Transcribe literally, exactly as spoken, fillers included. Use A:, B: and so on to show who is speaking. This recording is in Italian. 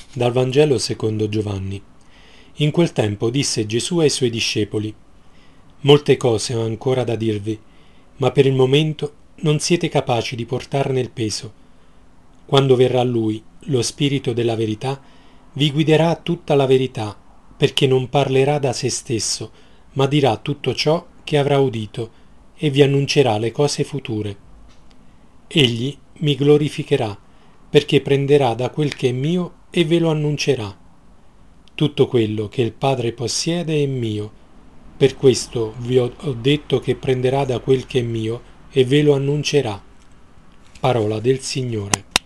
A: Dal Vangelo secondo Giovanni. In quel tempo disse Gesù ai suoi discepoli: Molte cose ho ancora da dirvi, ma per il momento non siete capaci di portarne il peso. Quando verrà Lui, lo Spirito della verità, vi guiderà a tutta la verità, perché non parlerà da se stesso, ma dirà tutto ciò che avrà udito e vi annuncerà le cose future. Egli mi glorificherà, perché prenderà da quel che è mio e ve lo annuncerà. Tutto quello che il Padre possiede è mio. Per questo vi ho, ho detto che prenderà da quel che è mio e ve lo annuncerà. Parola del Signore.